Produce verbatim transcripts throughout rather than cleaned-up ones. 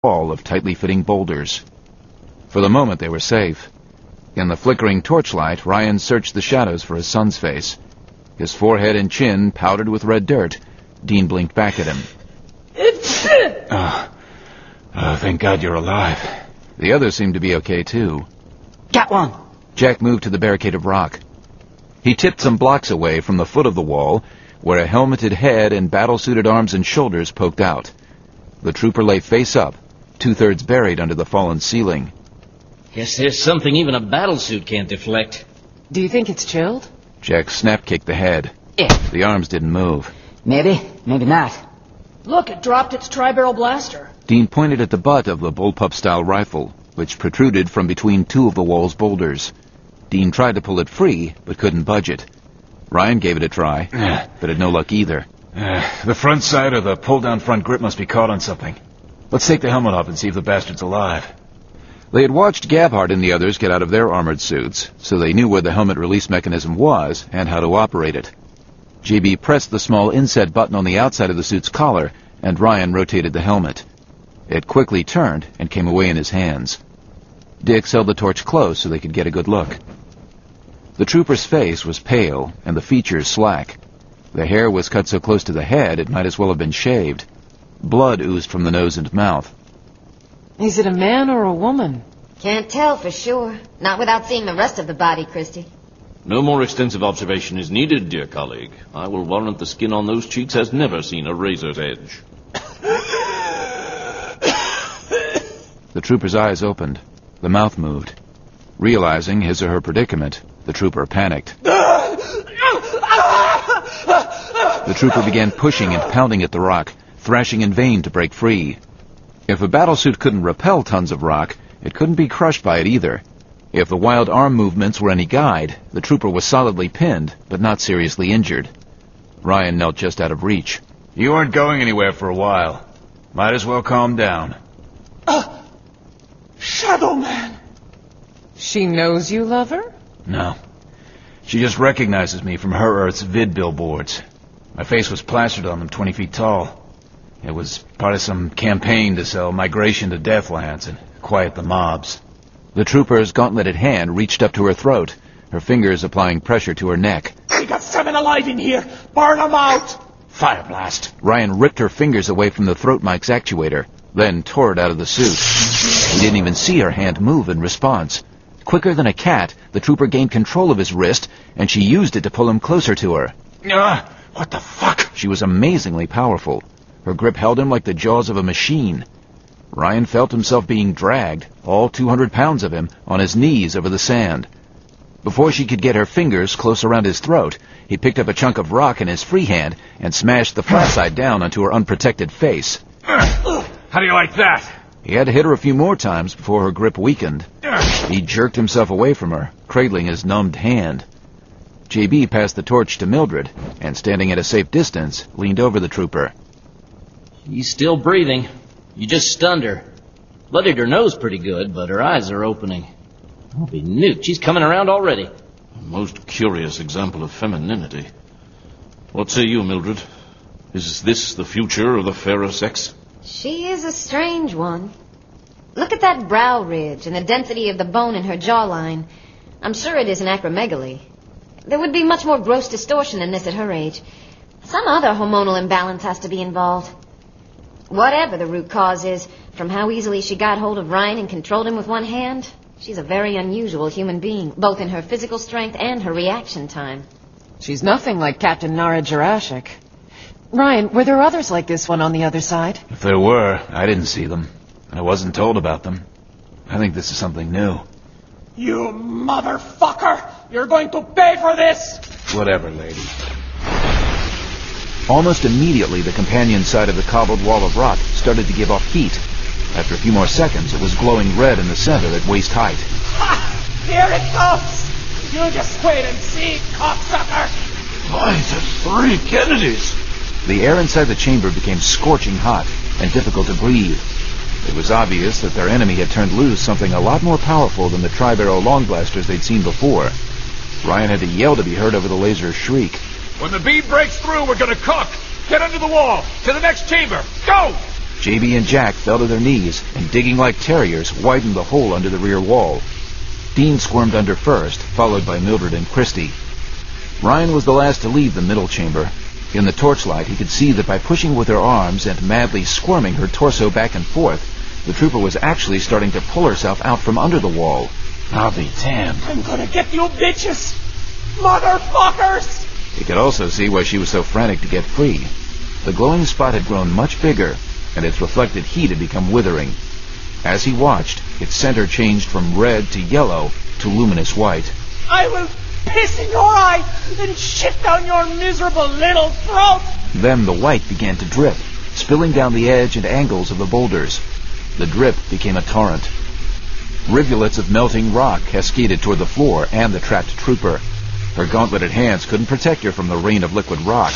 wall of tightly fitting boulders. For the moment they were safe. In the flickering torchlight, Ryan searched the shadows for his son's face. His forehead and chin powdered with red dirt. Dean blinked back at him. Oh, oh, thank God you're alive. The others seemed to be okay, too. Got one. Jack moved to the barricade of rock. He tipped some blocks away from the foot of the wall, where a helmeted head and battle-suited arms and shoulders poked out. The trooper lay face up, two-thirds buried under the fallen ceiling. Guess there's something even a battlesuit can't deflect. Do you think it's chilled? Jack snap-kicked the head. Yeah. The arms didn't move. Maybe, maybe not. Look, it dropped its tri-barrel blaster. Dean pointed at the butt of the bullpup-style rifle, which protruded from between two of the wall's boulders. Dean tried to pull it free, but couldn't budge it. Ryan gave it a try, but had no luck either. Uh, the front side or the pull-down front grip must be caught on something. Let's take the helmet off and see if the bastard's alive. They had watched Gabhart and the others get out of their armored suits, so they knew where the helmet release mechanism was and how to operate it. J B pressed the small inset button on the outside of the suit's collar, and Ryan rotated the helmet. It quickly turned and came away in his hands. Dix held the torch close so they could get a good look. The trooper's face was pale, and the features slack. The hair was cut so close to the head it might as well have been shaved. Blood oozed from the nose and mouth. Is it a man or a woman? Can't tell for sure. Not without seeing the rest of the body, Christie. No more extensive observation is needed, dear colleague. I will warrant the skin on those cheeks has never seen a razor's edge. The trooper's eyes opened. The mouth moved. Realizing his or her predicament, the trooper panicked. The trooper began pushing and pounding at the rock, thrashing in vain to break free. If a battlesuit couldn't repel tons of rock, it couldn't be crushed by it either. If the wild arm movements were any guide, the trooper was solidly pinned, but not seriously injured. Ryan knelt just out of reach. You aren't going anywhere for a while. Might as well calm down. Uh, Shadow Man! She knows you love her? No. She just recognizes me from her Earth's vid billboards. My face was plastered on them twenty feet tall. It was part of some campaign to sell migration to Deathlands and quiet the mobs. The trooper's gauntleted hand reached up to her throat, her fingers applying pressure to her neck. We got seven alive in here! Burn them out! Fire blast! Ryan ripped her fingers away from the throat mic's actuator, then tore it out of the suit. He didn't even see her hand move in response. Quicker than a cat, the trooper gained control of his wrist, and she used it to pull him closer to her. Uh, what the fuck? She was amazingly powerful. Her grip held him like the jaws of a machine. Ryan felt himself being dragged, all two hundred pounds of him, on his knees over the sand. Before she could get her fingers close around his throat, he picked up a chunk of rock in his free hand and smashed the flat side down onto her unprotected face. Uh, how do you like that? He had to hit her a few more times before her grip weakened. He jerked himself away from her, cradling his numbed hand. J B passed the torch to Mildred, and standing at a safe distance, leaned over the trooper. She's still breathing. You just stunned her. Bloodied her nose pretty good, but her eyes are opening. I'll be nuked. She's coming around already. A most curious example of femininity. What say you, Mildred? Is this the future of the fairer sex? She is a strange one. Look at that brow ridge and the density of the bone in her jawline. I'm sure it isn't acromegaly. There would be much more gross distortion than this at her age. Some other hormonal imbalance has to be involved. Whatever the root cause is, from how easily she got hold of Ryan and controlled him with one hand, she's a very unusual human being, both in her physical strength and her reaction time. She's nothing like Captain Nara Jurashik. Ryan, were there others like this one on the other side? If there were, I didn't see them. I wasn't told about them. I think this is something new. You motherfucker! You're going to pay for this! Whatever, lady. Almost immediately, the companion side of the cobbled wall of rock started to give off heat. After a few more seconds, it was glowing red in the center at waist height. Ha! Here it comes! You just wait and see, cocksucker! Why, the three Kennedys! The air inside the chamber became scorching hot and difficult to breathe. It was obvious that their enemy had turned loose something a lot more powerful than the tri-barrel long blasters they'd seen before. Ryan had to yell to be heard over the laser's shriek. When the beam breaks through, we're gonna cook! Get under the wall! To the next chamber! Go! J B and Jack fell to their knees and, digging like terriers, widened the hole under the rear wall. Dean squirmed under first, followed by Mildred and Christie. Ryan was the last to leave the middle chamber. In the torchlight, he could see that by pushing with her arms and madly squirming her torso back and forth, the trooper was actually starting to pull herself out from under the wall. I'll be damned. I'm gonna get you bitches! Motherfuckers! He could also see why she was so frantic to get free. The glowing spot had grown much bigger, and its reflected heat had become withering. As he watched, its center changed from red to yellow to luminous white. I will piss in your eye and shit down your miserable little throat! Then the white began to drip, spilling down the edge and angles of the boulders. The drip became a torrent. Rivulets of melting rock cascaded toward the floor and the trapped trooper. Her gauntleted hands couldn't protect her from the rain of liquid rock.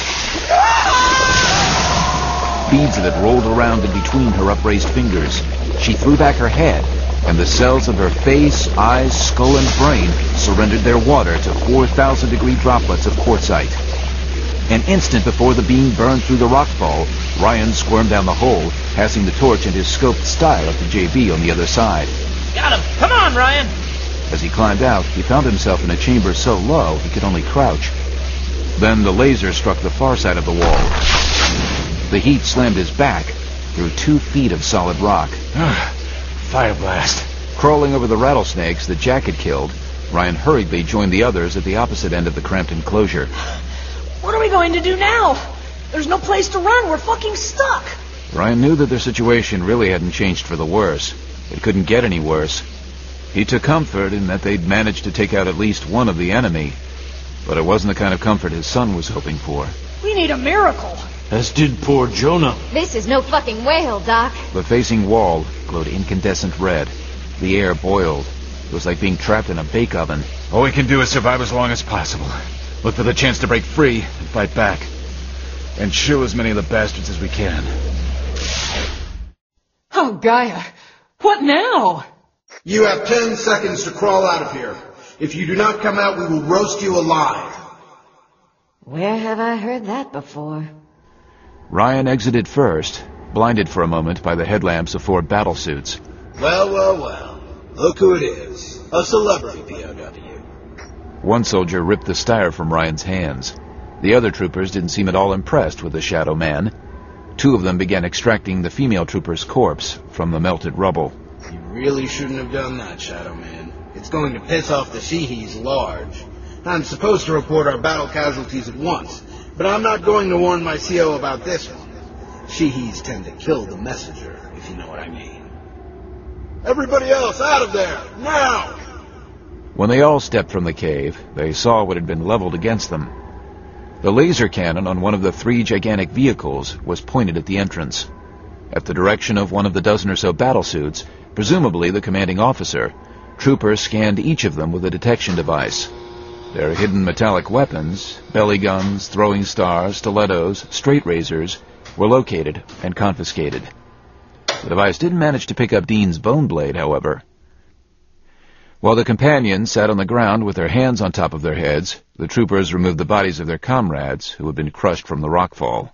Beads of it rolled around in between her upraised fingers. She threw back her head, and the cells of her face, eyes, skull, and brain surrendered their water to four thousand degree droplets of quartzite. An instant before the beam burned through the rock fall, Ryan squirmed down the hole, passing the torch in his scoped style up to J B on the other side. Got him! Come on, Ryan! As he climbed out, he found himself in a chamber so low he could only crouch. Then the laser struck the far side of the wall. The heat slammed his back through two feet of solid rock. Fire blast. Crawling over the rattlesnakes that Jack had killed, Ryan hurriedly joined the others at the opposite end of the cramped enclosure. What are we going to do now? There's no place to run. We're fucking stuck. Ryan knew that their situation really hadn't changed for the worse. It couldn't get any worse. He took comfort in that they'd managed to take out at least one of the enemy, but it wasn't the kind of comfort his son was hoping for. We need a miracle. As did poor Jonah. This is no fucking whale, Doc. The facing wall glowed incandescent red. The air boiled. It was like being trapped in a bake oven. All we can do is survive as long as possible. Look for the chance to break free and fight back. And shoot as many of the bastards as we can. Oh, Gaia. What now? You have ten seconds to crawl out of here. If you do not come out, we will roast you alive. Where have I heard that before? Ryan exited first, blinded for a moment by the headlamps of four battlesuits. Well, well, well. Look who it is. A celebrity P O W. One soldier ripped the styre from Ryan's hands. The other troopers didn't seem at all impressed with the Shadow Man. Two of them began extracting the female trooper's corpse from the melted rubble. You really shouldn't have done that, Shadow Man. It's going to piss off the Sheehees large. I'm supposed to report our battle casualties at once, but I'm not going to warn my C O about this one. Sheehees tend to kill the messenger, if you know what I mean. Everybody else, out of there, now! When they all stepped from the cave, they saw what had been leveled against them. The laser cannon on one of the three gigantic vehicles was pointed at the entrance. At the direction of one of the dozen or so battlesuits, presumably the commanding officer, troopers scanned each of them with a detection device. Their hidden metallic weapons, belly guns, throwing stars, stilettos, straight razors, were located and confiscated. The device didn't manage to pick up Dean's bone blade, however. While the companions sat on the ground with their hands on top of their heads, the troopers removed the bodies of their comrades who had been crushed from the rockfall.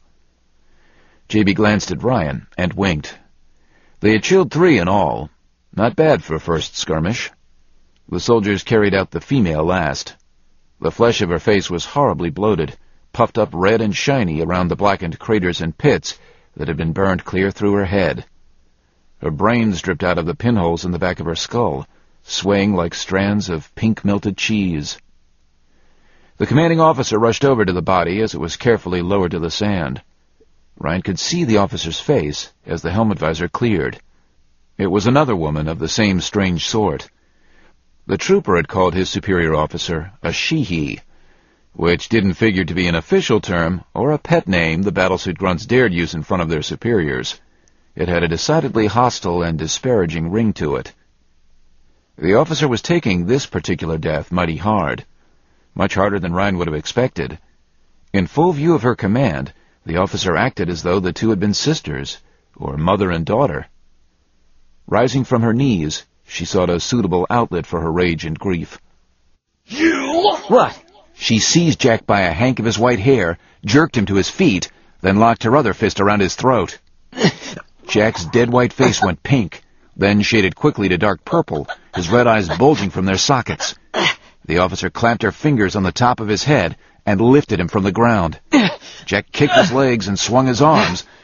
J B glanced at Ryan and winked. They had killed three in all. Not bad for a first skirmish. The soldiers carried out the female last. The flesh of her face was horribly bloated, puffed up red and shiny around the blackened craters and pits that had been burned clear through her head. Her brains dripped out of the pinholes in the back of her skull, swaying like strands of pink-melted cheese. The commanding officer rushed over to the body as it was carefully lowered to the sand. Ryan could see the officer's face as the helmet visor cleared. It was another woman of the same strange sort. The trooper had called his superior officer a Sheehee, which didn't figure to be an official term or a pet name the battlesuit grunts dared use in front of their superiors. It had a decidedly hostile and disparaging ring to it. The officer was taking this particular death mighty hard, much harder than Ryan would have expected. In full view of her command, the officer acted as though the two had been sisters, or mother and daughter. Rising from her knees, she sought a suitable outlet for her rage and grief. You! What? She seized Jack by a hank of his white hair, jerked him to his feet, then locked her other fist around his throat. Jack's dead white face went pink, then shaded quickly to dark purple, his red eyes bulging from their sockets. The officer clamped her fingers on the top of his head and lifted him from the ground. Jack kicked his legs and swung his arms,